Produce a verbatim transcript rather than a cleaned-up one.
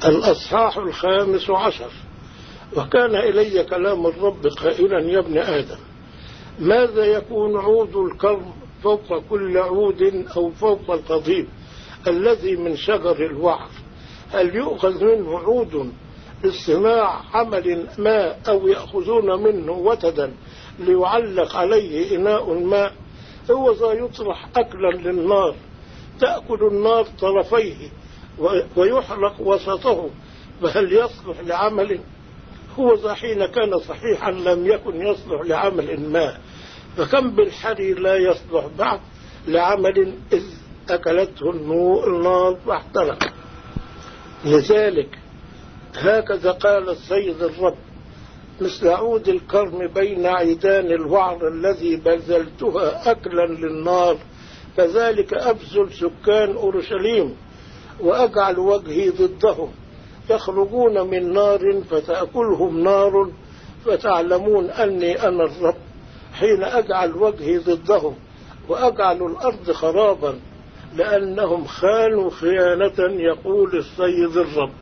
الأصحاح الخامس عشر. وكان إلي كلام الرب قائلا: يا ابن آدم، ماذا يكون عود الكرم فوق كل عود أو فوق القضيب الذي من شجر الوعر؟ هل يؤخذ منه عود لاصطناع عمل ما، أو يأخذون منه وتدا ليعلق عليه إناء ماء؟ هو ذا يطرح أكلا للنار، تأكل النار طرفيه ويحرق وسطه، فهل يصلح لعمل؟ هو ذا حين كان صحيحا لم يكن يصلح لعمل ما، فكم بالحري لا يصلح بعد لعمل إذ أكلته النار واحترق. لذلك هكذا قال السيد الرب: مثل عود الكرم بين عيدان الوعر الذي بذلتها أكلا للنار، فذلك أبذل سكان أورشليم وأجعل وجهي ضدهم، يخرجون من نار فتأكلهم نار، فتعلمون أني أنا الرب حين أجعل وجهي ضدهم وأجعل الأرض خرابا، لأنهم خانوا خيانة، يقول السيد الرب.